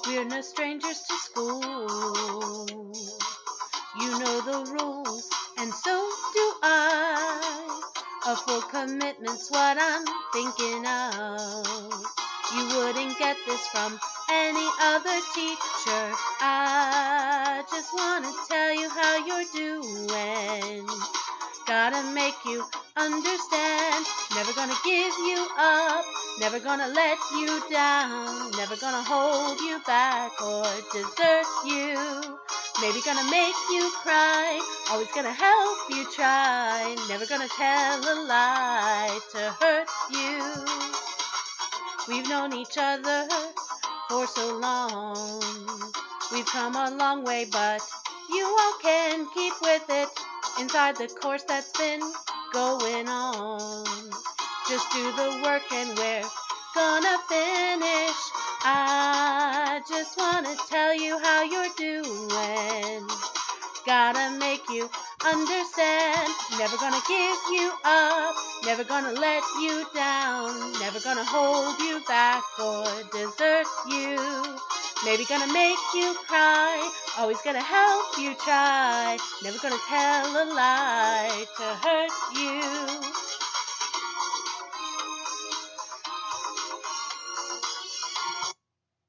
We're no strangers to school. You know the rules, and so do I. A full commitment's what I'm thinking of. You wouldn't get this from any other teacher. I just want to tell you how you're doing. Gotta make you understand. Never gonna give you up. Never gonna let you down. Never gonna hold you back or desert you. Maybe gonna make you cry. Always gonna help you try. Never gonna tell a lie to hurt you. We've known each other for so long. We've come a long way, but you all can keep with it inside the course that's been going on. Just do the work and we're gonna finish. I just wanna tell you how you're doing. Gotta make you understand. Never gonna give you up. Never gonna let you down. Never gonna hold you back or desert you. Maybe gonna make you cry. Always gonna help you try. Never gonna tell a lie to hurt you.